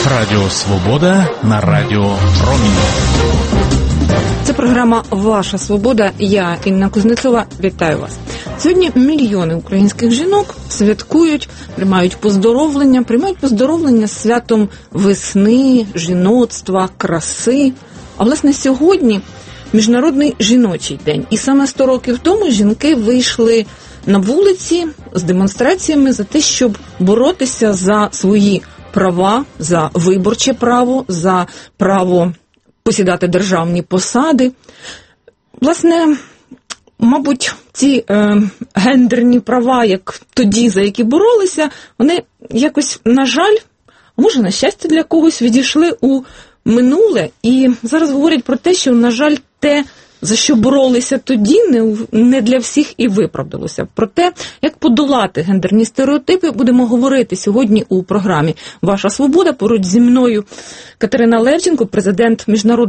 Радіо Свобода на Радіо Промінь. Це програма «Ваша свобода». Я, Інна Кузнецова, вітаю вас. Сьогодні мільйони українських жінок святкують, приймають поздоровлення з святом весни, жіноцтва, краси. А власне сьогодні Міжнародний жіночий день. І саме 100 років тому жінки вийшли на вулиці з демонстраціями за те, щоб боротися за свої права, за виборче право, за право посідати державні посади. Власне, мабуть, ці гендерні права, як тоді, за які боролися, вони якось, на жаль, а може, на щастя для когось, відійшли у минуле. І зараз говорять про те, що, на жаль, те, за що боролися тоді, не для всіх і виправдалося. Про те, як подолати гендерні стереотипи, будемо говорити сьогодні у програмі «Ваша свобода». Поруч зі мною Катерина Левченко, президент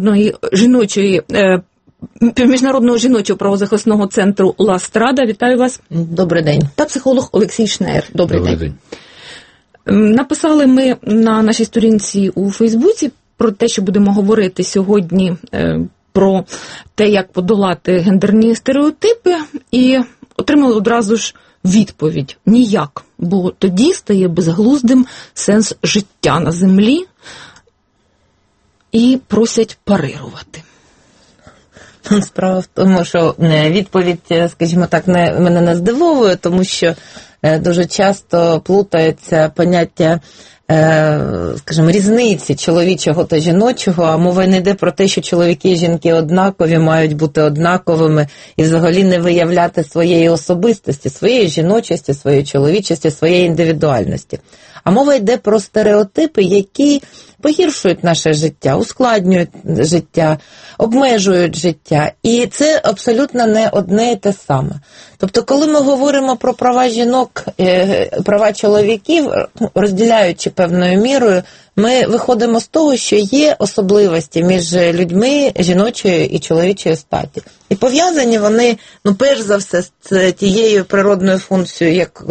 Міжнародного жіночого правозахисного центру «Ла Страда». Вітаю вас. Добрий день. Та психолог Олексій Шнеєр. Добрий день. Написали ми на нашій сторінці у Фейсбуці про те, що будемо говорити сьогодні про те, як подолати гендерні стереотипи, і отримали одразу ж відповідь – ніяк, бо тоді стає безглуздим сенс життя на землі і просять парирувати. Справа в тому, що відповідь, скажімо так, мене не здивовує, тому що дуже часто плутаються поняття, скажімо, різниці чоловічого та жіночого, а мова не йде про те, що чоловіки і жінки однакові, мають бути однаковими і взагалі не виявляти своєї особистості, своєї жіночості, своєї чоловічості, своєї індивідуальності. А мова йде про стереотипи, які погіршують наше життя, ускладнюють життя, обмежують життя. І це абсолютно не одне і те саме. Тобто, коли ми говоримо про права жінок, права чоловіків, розділяючи певною мірою, ми виходимо з того, що є особливості між людьми жіночої і чоловічої статі. І пов'язані вони, перш за все, з тією природною функцією, як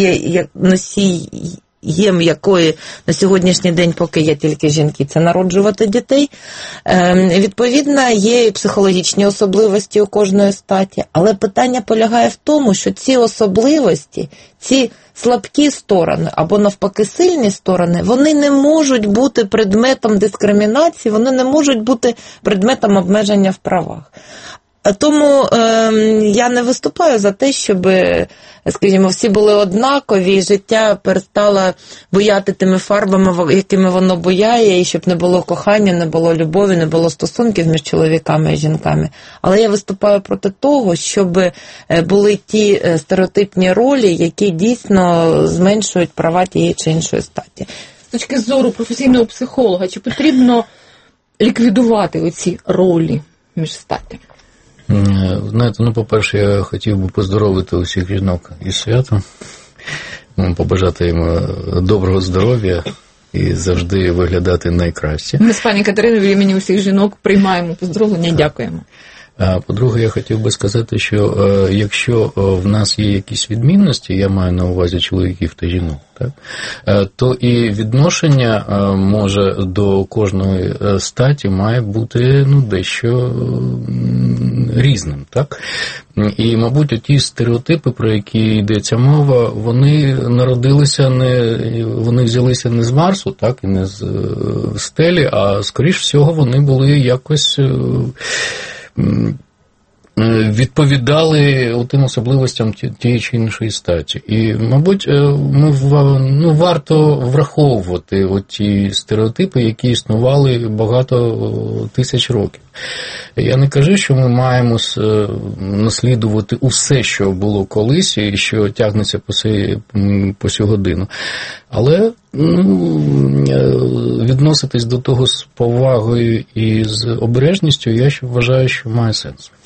носієм якої на сьогоднішній день, поки є тільки жінки, це народжувати дітей. Відповідно, є і психологічні особливості у кожної статі, але питання полягає в тому, що ці особливості, ці слабкі сторони або навпаки сильні сторони, вони не можуть бути предметом дискримінації, вони не можуть бути предметом обмеження в правах. Тому я не виступаю за те, щоб, скажімо, всі були однакові, і життя перестало буяти тими фарбами, якими воно буяє, і щоб не було кохання, не було любові, не було стосунків між чоловіками і жінками. Але я виступаю проти того, щоб були ті стереотипні ролі, які дійсно зменшують права тієї чи іншої статі. З точки зору професійного психолога, чи потрібно ліквідувати оці ролі між статтями? Знаєте, по-перше, я хотів би поздоровити усіх жінок із святом, побажати їм доброго здоров'я і завжди виглядати найкраще. Ми з пані Катериною в імені усіх жінок приймаємо поздоровлення, дякуємо. По-друге, я хотів би сказати, що якщо в нас є якісь відмінності, я маю на увазі чоловіків та жінок, так, то і відношення може до кожної статі має бути дещо різним, так? І, мабуть, ті стереотипи, про які йдеться мова, вони вони взялися не з Марсу, так, і не з стелі, а, скоріш всього, вони були якось відповідали тим особливостям тієї чи іншої статі. І, мабуть, варто враховувати ті стереотипи, які існували багато тисяч років. Я не кажу, що ми маємо наслідувати усе, що було колись і що тягнеться по сьогодину. Але відноситись до того з повагою і з обережністю, я вважаю, що має сенс.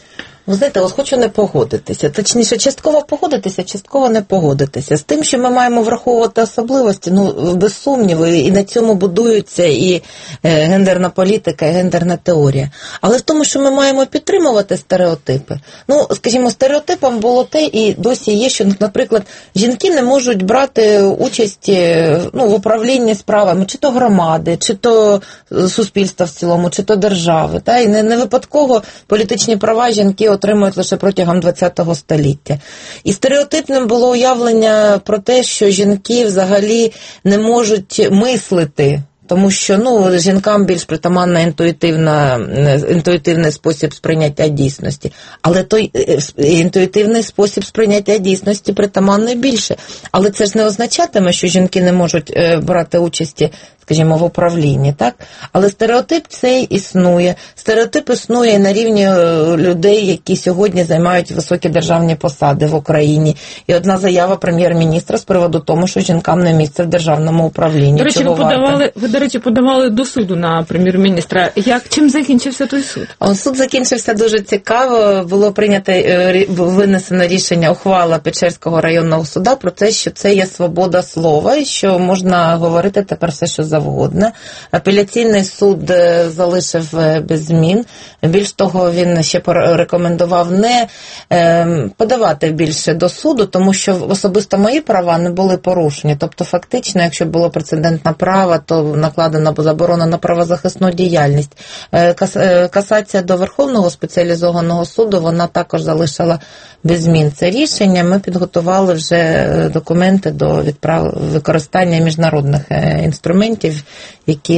Ви знаєте, от хочу не погодитися, точніше, частково погодитися, частково не погодитися. З тим, що ми маємо враховувати особливості, без сумніву, і на цьому будується і гендерна політика, і гендерна теорія. Але в тому, що ми маємо підтримувати стереотипи. Скажімо, стереотипом було те, і досі є, що, наприклад, жінки не можуть брати участь в управлінні справами, чи то громади, чи то суспільства в цілому, чи то держави. Та? І не випадково політичні права жінки отримують лише протягом ХХ століття. І стереотипним було уявлення про те, що жінки взагалі не можуть мислити, тому що жінкам більш притаманна інтуїтивний спосіб сприйняття дійсності. Але той інтуїтивний спосіб сприйняття дійсності притаманний більше. Але це ж не означатиме, що жінки не можуть брати участі, скажімо, в управлінні, так? Але стереотип цей існує. Стереотип існує і на рівні людей, які сьогодні займають високі державні посади в Україні. І одна заява прем'єр-міністра з приводу того, що жінкам не місце в державному управлінні. До речі, подавали до суду на прем'єр-міністра. Чим закінчився той суд? Суд закінчився дуже цікаво. Було винесено рішення, ухвала Печерського районного суда про те, що це є свобода слова і що можна говорити тепер все, що завгодно. Апеляційний суд залишив без змін. Більш того, він ще порекомендував не подавати більше до суду, тому що особисто мої права не були порушені. Тобто, фактично, якщо було прецедентне право, то накладена заборона на правозахисну діяльність. Касація до Верховного спеціалізованого суду, вона також залишила без змін це рішення. Ми підготували вже документи до використання міжнародних інструментів, які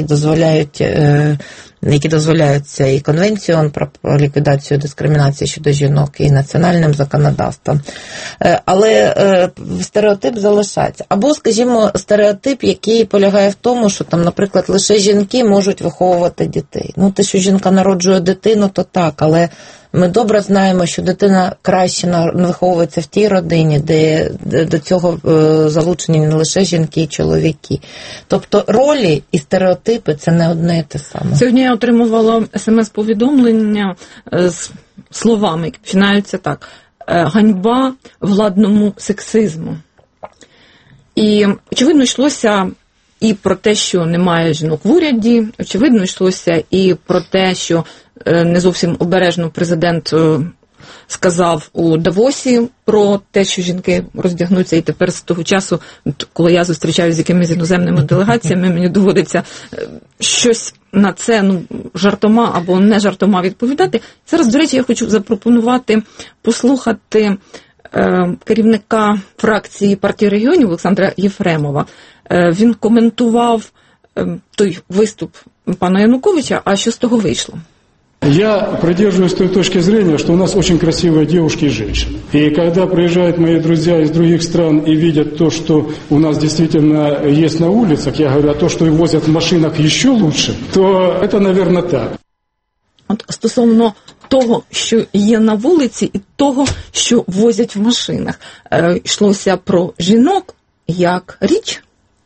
дозволяються і Конвенцією про ліквідацію дискримінації щодо жінок, і національним законодавством. Але стереотип залишається. Або, скажімо, стереотип, який полягає в тому, що там, наприклад, лише жінки можуть виховувати дітей. Те, що жінка народжує дитину, то так, але ми добре знаємо, що дитина краще виховується в тій родині, де до цього залучені не лише жінки і чоловіки. Тобто ролі і стереотипи – це не одне і те саме. Сьогодні я отримувала смс-повідомлення з словами, які починаються так. Ганьба владному сексизму. І, очевидно, йшлося і про те, що немає жінок в уряді, очевидно, йшлося і про те, що не зовсім обережно президент сказав у Давосі про те, що жінки роздягнуться, і тепер з того часу, коли я зустрічаюся з якимись іноземними делегаціями, мені доводиться щось на це жартома або не жартома відповідати. Зараз, до речі, я хочу запропонувати послухати керівника фракції партії регіонів Олександра Єфремова. Він коментував той виступ пана Януковича, а що з того вийшло? Я придерживаюсь той точки зрения, что у нас очень красивые девушки и женщины. И когда приезжают мои друзья из других стран и видят то, что у нас действительно есть на улицах, я говорю, а то, что их возят в машинах еще лучше, то это, наверное, так. От стосовно того, що є на вулиці, і того, що возять в машинах, йшлося про жінок як річ?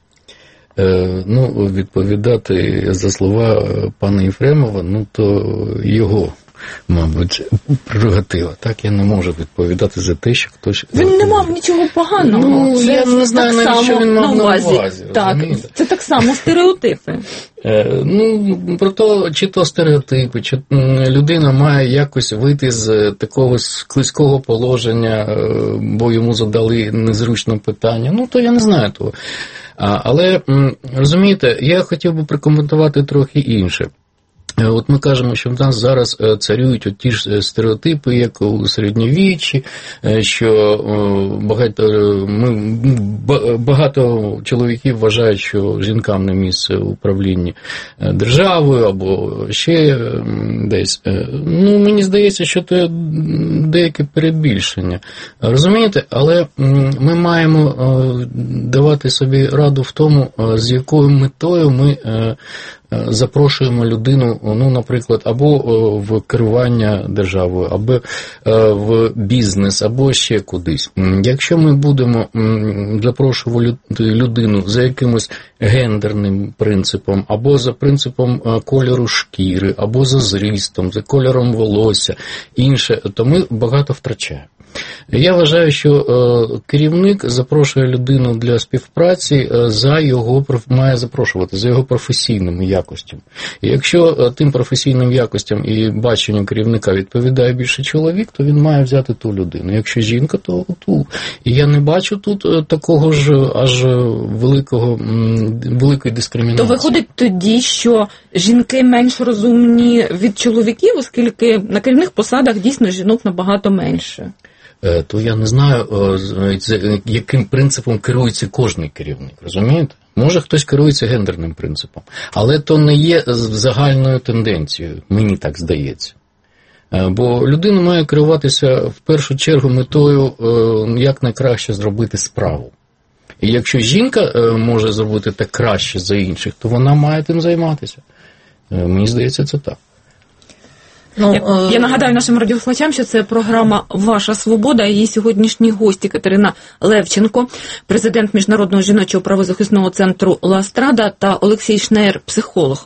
Відповідати за слова пана Єфремова, то його, мабуть, прерогатива. Так, я не можу відповідати за те, що хтось... Він не мав нічого поганого. Я не знаю, навіть, що він мав на увазі. Так, це так само стереотипи. Про те, чи то стереотипи, чи людина має якось вийти з такого склизького положення, бо йому задали незручне питання, то я не знаю того. Але, розумієте, я хотів би прокоментувати трохи інше. От ми кажемо, що в нас зараз царюють ті ж стереотипи, як у середньовіччі, що багато чоловіків вважають, що жінкам не місце в управлінні державою або ще десь. Мені здається, що це деяке перебільшення. Розумієте? Але ми маємо давати собі раду в тому, з якою метою ми запрошуємо людину, ну, наприклад, або в керування державою, або в бізнес, або ще кудись. Якщо ми будемо запрошувати людину за якимось гендерним принципом, або за принципом кольору шкіри, або за зрістом, за кольором волосся, інше, то ми багато втрачаємо. Я вважаю, що керівник запрошує людину для співпраці має запрошувати за його професійними якостями. І якщо тим професійним якостям і баченню керівника відповідає більше чоловік, то він має взяти ту людину. Якщо жінка, то ту. І я не бачу тут такого ж аж великої дискримінації. То виходить тоді, що жінки менш розумні від чоловіків, оскільки на керівних посадах дійсно жінок набагато менше. То я не знаю, яким принципом керується кожний керівник, розумієте? Може, хтось керується гендерним принципом, але то не є загальною тенденцією, мені так здається. Бо людина має керуватися в першу чергу метою, як найкраще зробити справу. І якщо жінка може зробити так краще за інших, то вона має тим займатися. Мені здається, це так. Я нагадаю нашим радіослухачам, що це програма «Ваша свобода». Її сьогоднішні гості Катерина Левченко, президент Міжнародного жіночого правозахисного центру «Ла Страда» та Олексій Шнеєр, психолог.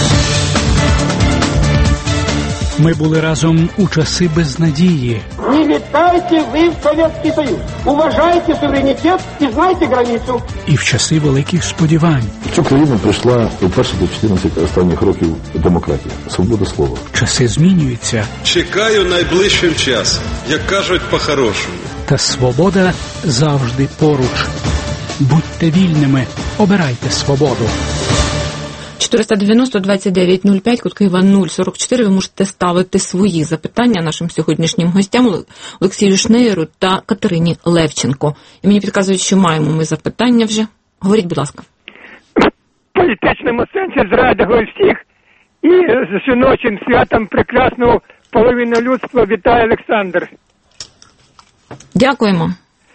Ми були разом у часи безнадії. Не летайте ви в Совєтський Союз. Уважайте суверенітет і знайте границю. І в часи великих сподівань. В цю країну прийшла вперше до 14 останніх років демократія, свобода слова. Часи змінюються. Чекаю найближчим часом, як кажуть по-хорошому. Та свобода завжди поруч. Будьте вільними, обирайте свободу. 490-29-05, код Києва 044. Ви можете ставити свої запитання нашим сьогоднішнім гостям Олексію Шнеєру та Катерині Левченко. І мені підказують, що маємо ми запитання вже. Говоріть, будь ласка. В політичному сенсі зрадили всіх і з жіночим святом прекрасного половину людства вітає Олександр. Дякуємо.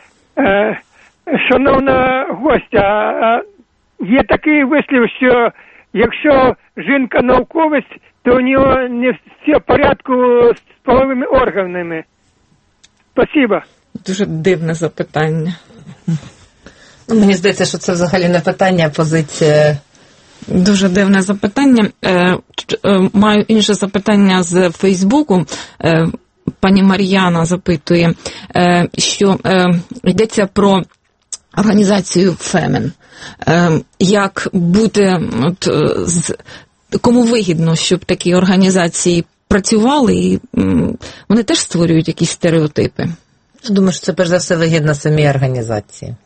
Шановна гостя, є такий вислів, що якщо жінка науковець, то у нього не все в порядку з половими органами. Спасибо. Дуже дивне запитання. Мені здається, що це взагалі не питання, а позиція. Дуже дивне запитання. Маю інше запитання з Фейсбуку. Пані Мар'яна запитує, що йдеться про організацію «Фемен». Як бути, кому вигідно, щоб такі організації працювали, і вони теж створюють якісь стереотипи? Я думаю, що це перш за все вигідно самій організації.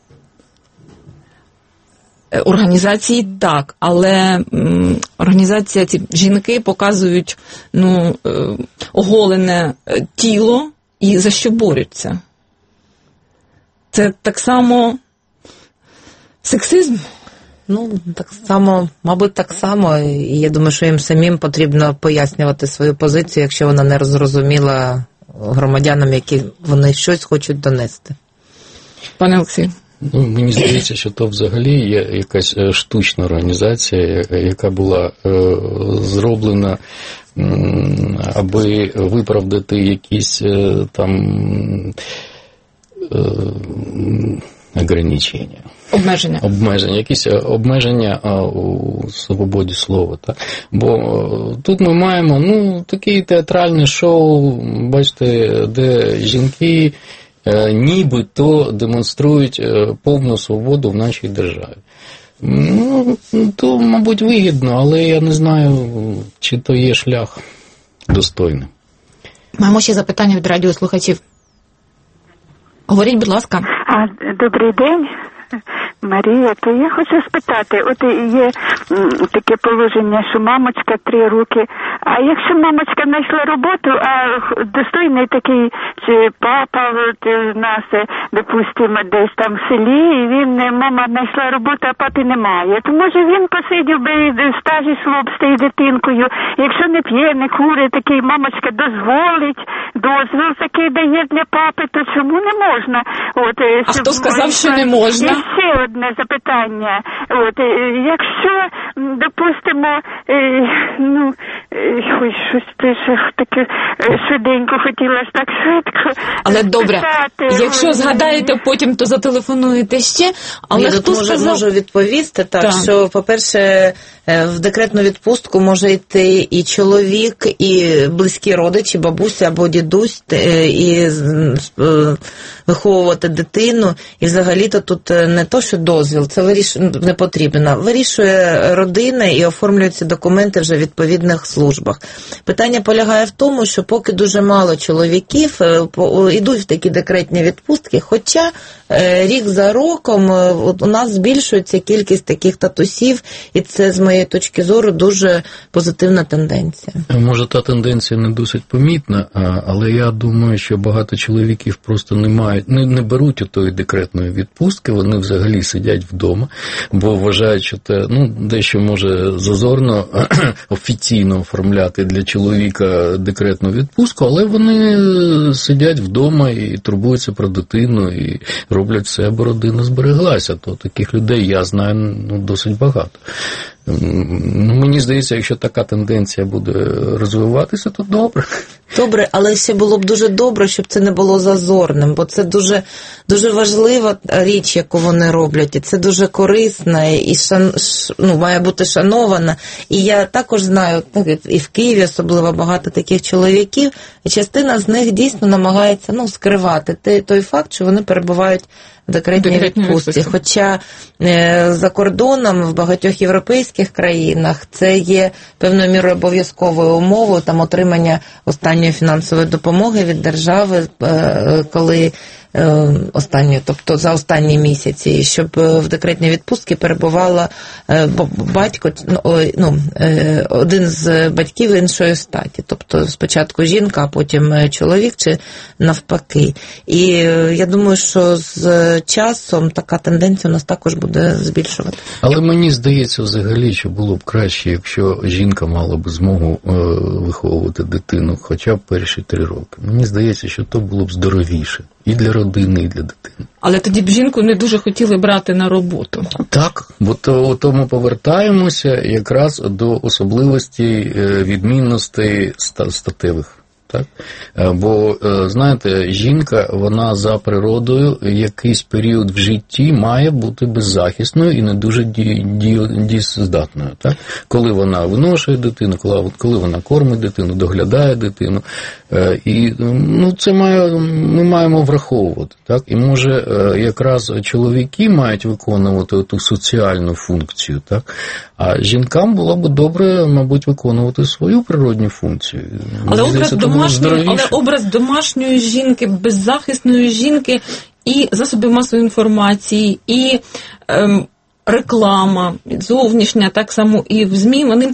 Організації так, але організація, ці жінки показують оголене тіло і за що борються. Це так само сексизм? Так само, мабуть, так само. І я думаю, що їм самим потрібно пояснювати свою позицію, якщо вона не зрозуміла громадянам, які вони щось хочуть донести. Пане Олексію. Мені здається, що то взагалі є якась штучна організація, яка була зроблена, аби виправдати якісь там ограничення. Обмеження, якісь обмеження у свободі слова. Так? Бо тут ми маємо таке театральне шоу, бачите, де жінки нібито демонструють повну свободу в нашій державі. То, мабуть, вигідно, але я не знаю, чи то є шлях достойним. Маємо ще запитання від радіослухачів. Говоріть, будь ласка. Добрий день, Марія. То я хочу спитати, от є таке положення, що мамочка 3 роки, а якщо мамочка знайшла роботу, а достойний такий чи папа от у нас, допустимо, десь там в селі, і мама знайшла роботу, а папи немає, то може він посидів би нав'яже шлюб з тією дитинкою, якщо не п'є, не курить, такий мамочка дозволить, дозвіл такий дає для папи, то чому не можна? А хто сказав, що не можна? І ще одне запитання. Якщо, допустимо, щось пише таке швиденько, хотіла ж так швидко. Але добре, якщо згадаєте потім, то зателефонуєте ще. Але хто сказав? Можу відповісти, так, що, по-перше, в декретну відпустку може йти і чоловік, і близькі родичі, бабуся або дідусь, і виховувати дитину. І взагалі-то тут не то, що дозвіл, це не потрібно. Вирішує родина і оформлюються документи вже в відповідних службах. Питання полягає в тому, що поки дуже мало чоловіків йдуть в такі декретні відпустки, хоча рік за роком у нас збільшується кількість таких татусів, і це, з моєї точки зору, дуже позитивна тенденція. Може, та тенденція не досить помітна, але я думаю, що багато чоловіків просто не беруть отої декретної відпустки, вони взагалі сидять вдома, бо вважають, що це дещо може зазорно офіційно оформляти для чоловіка декретну відпустку, але вони сидять вдома і турбуються про дитину, і роблять все, аби родина збереглася. То таких людей я знаю досить багато. Мені здається, якщо така тенденція буде розвиватися, то добре. Добре, але ще було б дуже добре, щоб це не було зазорним, бо це дуже, дуже важлива річ, яку вони роблять, і це дуже корисна, і має бути шанована. І я також знаю, і в Києві особливо багато таких чоловіків, і частина з них дійсно намагається скривати той факт, що вони перебувають в декретній відпустці. Хоча за кордоном в багатьох європейських країнах це є певною мірою обов'язковою умовою отримання останньої фінансової допомоги від держави, коли тобто за останні місяці, щоб в декретній відпустці перебувала батько, один з батьків іншої статі. Тобто спочатку жінка, а потім чоловік, чи навпаки. І я думаю, що з часом така тенденція у нас також буде збільшувати. Але мені здається взагалі, що було б краще, якщо жінка мала б змогу виховувати дитину хоча б перші 3 роки. Мені здається, що то було б здоровіше. І для родини, і для дитини. Але тоді б жінку не дуже хотіли брати на роботу. Так, бо то ми повертаємося якраз до особливостей, відмінностей статевих. Так? Бо, знаєте, жінка, вона за природою якийсь період в житті має бути беззахисною і не дуже дієздатною. Так? Коли вона виношує дитину, коли вона кормить дитину, доглядає дитину. І це ми маємо враховувати. Так? І може якраз чоловіки мають виконувати ту соціальну функцію, так? А жінкам було б добре, мабуть, виконувати свою природню функцію. Але образ домашньої жінки, беззахисної жінки і засоби масової інформації, і реклама зовнішня, так само і в ЗМІ, вони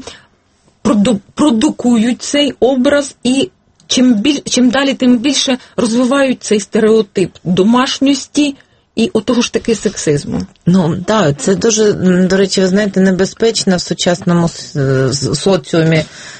продукують цей образ, і чим далі, тим більше розвивають цей стереотип домашньості і отого ж таки сексизму. Так, це дуже, до речі, ви знаєте, небезпечно в сучасному соціумі,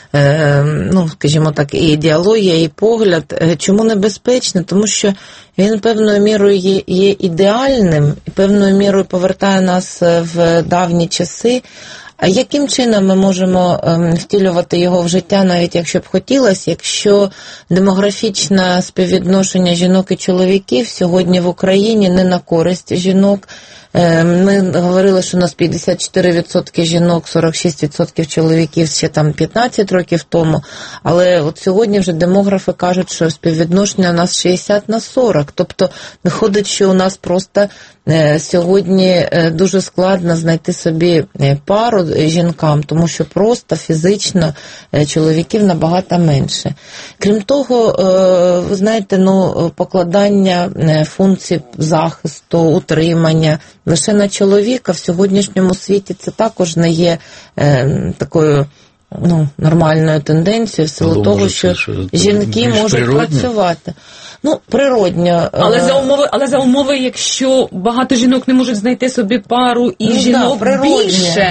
скажімо так, і ідеологія, і погляд. Чому небезпечно? Тому що він певною мірою є ідеальним і певною мірою повертає нас в давні часи. А яким чином ми можемо втілювати його в життя, навіть якщо б хотілося, якщо демографічне співвідношення жінок і чоловіків сьогодні в Україні не на користь жінок? Ми говорили, що у нас 54% жінок, 46% чоловіків ще 15 років тому, але от сьогодні вже демографи кажуть, що співвідношення у нас 60/40, тобто виходить, що у нас просто сьогодні дуже складно знайти собі пару жінкам, тому що просто фізично чоловіків набагато менше. Крім того, ви знаєте, покладання функцій захисту, утримання лише на чоловіка в сьогоднішньому світі це також не є такою нормальною тенденцією в силу того, що жінки можуть працювати. Природньо. Але за умови, якщо багато жінок не можуть знайти собі пару і жінок більше,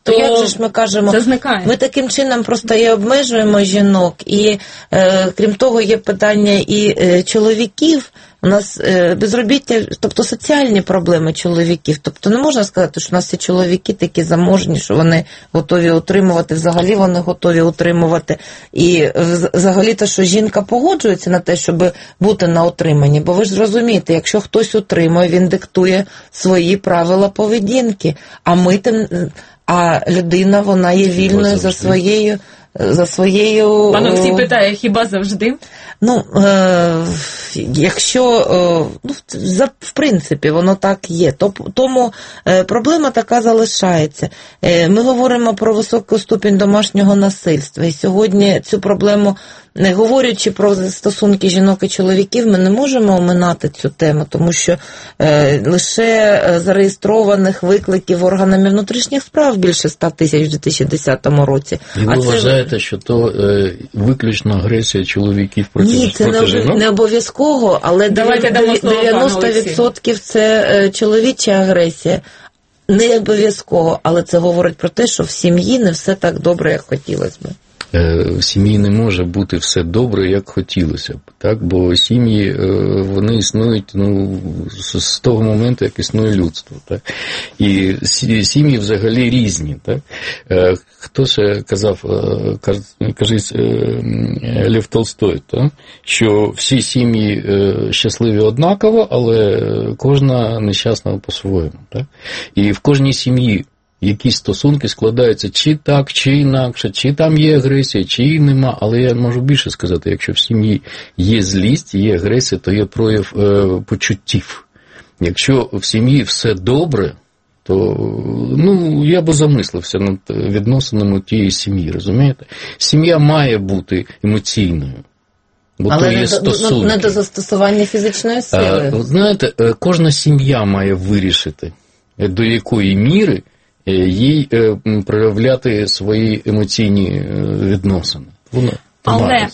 то як же ж ми кажемо, це зникає. Ми таким чином просто і обмежуємо жінок, і крім того є питання і чоловіків. У нас безробіття, тобто соціальні проблеми чоловіків. Тобто не можна сказати, що у нас всі чоловіки такі заможні, що вони готові утримувати, взагалі вони готові утримувати. І взагалі-то, що жінка погоджується на те, щоб бути на утриманні. Бо ви ж розумієте, якщо хтось утримує, він диктує свої правила поведінки. А людина, вона є вільною за своєю... Пан Олексій питає, хіба завжди? Ну, якщо, в принципі, воно так є. Тому проблема така залишається. Ми говоримо про високий ступінь домашнього насильства. І сьогодні цю проблему, не говорячи про стосунки жінок і чоловіків, ми не можемо оминати цю тему, тому що лише зареєстрованих викликів органами внутрішніх справ більше 100 тисяч в 2010 році. І ви вважаєте, що то виключно агресія чоловіків проти жінок? Ні, це не обов'язково, але 90% це чоловіча агресія. Не обов'язково, але це говорить про те, що в сім'ї не все так добре, як хотілося б. В сім'ї не може бути все добре, як хотілося б, так? Бо сім'ї, вони існують з того моменту, як існує людство. Так? І сім'ї взагалі різні. Так? Хто ще казав, кажуть, Лев Толстой, так? Що всі сім'ї щасливі однаково, але кожна нещасна по-своєму. Так? І в кожній сім'ї якісь стосунки складаються чи так, чи інакше, чи там є агресія, чи її нема. Але я можу більше сказати, якщо в сім'ї є злість, є агресія, то є прояв почуттів. Якщо в сім'ї все добре, то я би замислився над відносинами тієї сім'ї, розумієте? Сім'я має бути емоційною. Бо але то є стосунки. Не до застосування фізичної сили. Знаєте, кожна сім'я має вирішити, до якої міри їй проявляти свої емоційні відносини. Але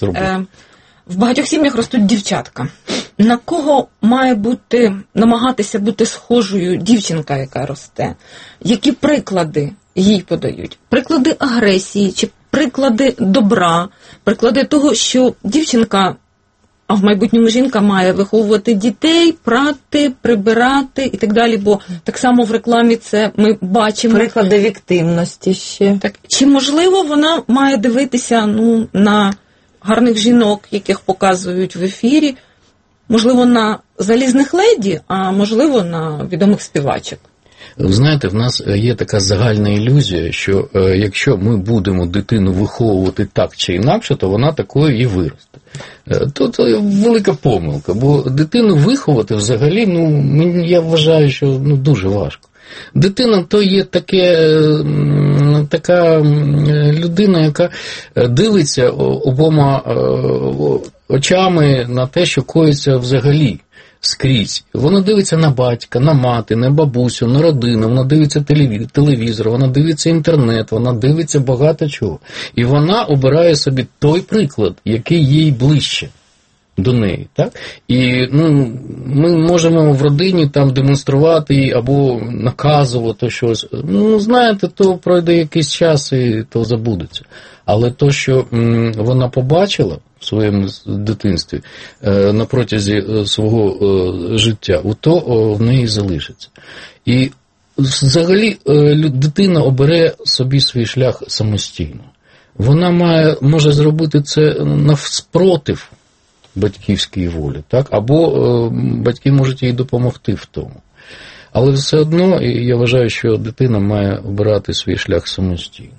в багатьох сім'ях ростуть дівчатка. На кого має намагатися бути схожою дівчинка, яка росте? Які приклади їй подають? Приклади агресії чи приклади добра? Приклади того, що дівчинка, а в майбутньому жінка має виховувати дітей, прати, прибирати і так далі, бо так само в рекламі це ми бачимо. Приклади віктивності ще. Так, чи можливо вона має дивитися на гарних жінок, яких показують в ефірі, можливо, на залізних леді, а можливо, на відомих співачок? Ви знаєте, в нас є така загальна ілюзія, що якщо ми будемо дитину виховувати так чи інакше, то вона такою і виросте. Тут велика помилка, бо дитину виховати взагалі, я вважаю, що дуже важко. Дитина то є така людина, яка дивиться обома очами на те, що коїться взагалі скрізь. Вона дивиться на батька, на мати, на бабусю, на родину, вона дивиться телевізор, вона дивиться інтернет, вона дивиться багато чого. І вона обирає собі той приклад, який їй ближче до неї. Так? І ми можемо в родині там демонструвати або наказувати щось. Знаєте, то пройде якийсь час і то забудеться. Але то, що вона побачила в своєму дитинстві на протязі свого життя, то в неї залишиться. І взагалі дитина обере собі свій шлях самостійно. Вона може зробити це навспротив батьківській волі, так? Або батьки можуть їй допомогти в тому. Але все одно я вважаю, що дитина має обирати свій шлях самостійно.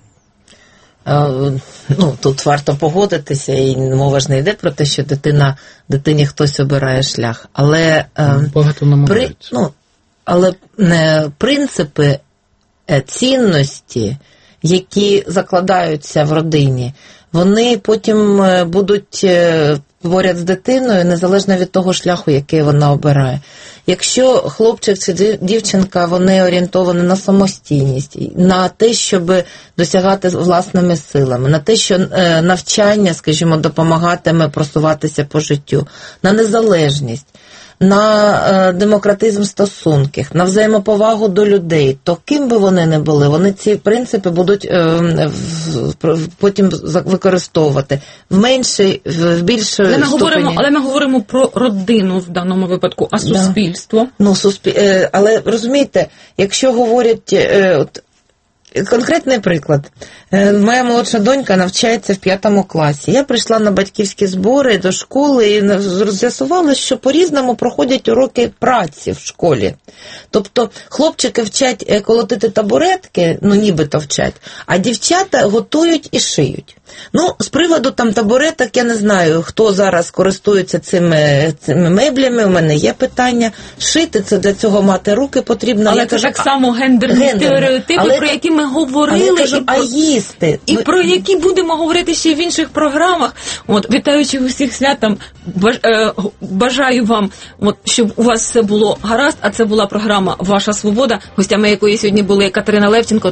Тут варто погодитися, і мова ж не йде про те, що дитині хтось обирає шлях. Але багато намагаються. Але принципи, цінності, які закладаються в родині, вони потім будуть поряд з дитиною, незалежно від того шляху, який вона обирає. Якщо хлопчик чи дівчинка, вони орієнтовані на самостійність, на те, щоб досягати власними силами, на те, що навчання, скажімо, допомагатиме просуватися по життю, на незалежність, на демократизм стосунків, на взаємоповагу до людей, то ким би вони не були, вони ці принципи будуть потім використовувати в меншій, в більшій ступені. Але ми говоримо про родину в даному випадку, а суспільство? Ну, але розумієте, якщо говорять... Конкретний приклад. Моя молодша донька навчається в 5 класі. Я прийшла на батьківські збори до школи і з'ясувала, що по-різному проходять уроки праці в школі. Тобто хлопчики вчать колотити табуретки, ну нібито вчать, а дівчата готують і шиють. Ну, з приводу там табуреток, я не знаю, хто зараз користується цими меблями, у мене є питання. Шити, це для цього мати руки потрібно. Але це так само гендерні стереотипи, про які ми говорили, і про які будемо говорити ще в інших програмах. Вітаючи усіх святам, бажаю вам, щоб у вас все було гаразд, а це була програма «Ваша свобода», гостями якої сьогодні були Катерина Левченко